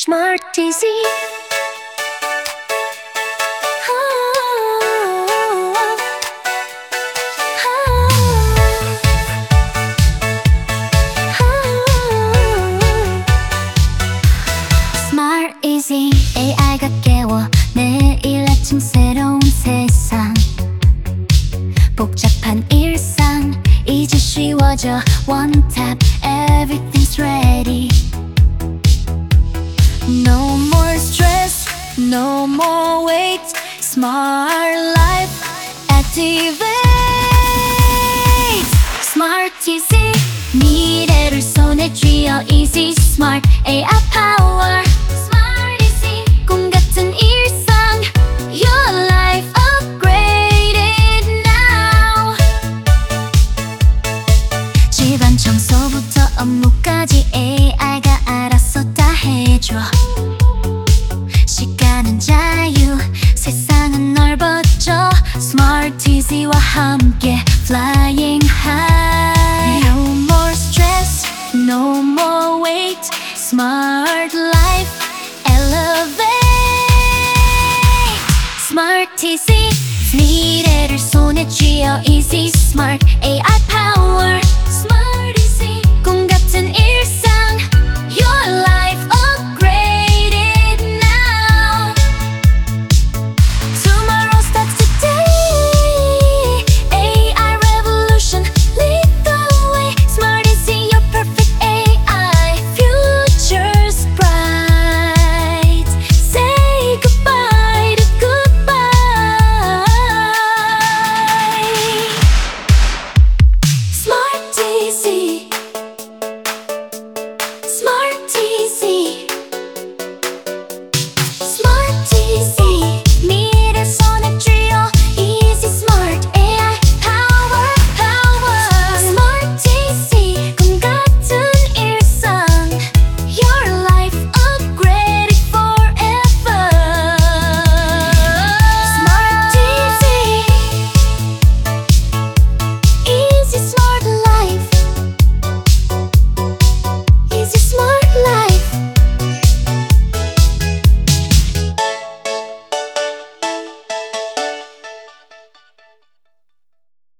Smart easy. Smart easy. AI가 깨워 내일 아침 새로운 세상. 복잡한 일상 이제 쉬워져. One tap everything's ready. No more stress, no more wait. Smart life activate. Smart easy. 미래를 손에 쥐어 easy smart AI power. Smart easy. 꿈 같은 일상 Your life upgraded now. 집안 청소부터 업무까지 AI가 알아서 다 해줘. 시간은 자유 세상은 넓어져. Smart easy와 함께 flying high. No more stress, no more wait. Smart life elevate. Smart easy. 미래를 손에 쥐어 easy smart AI power.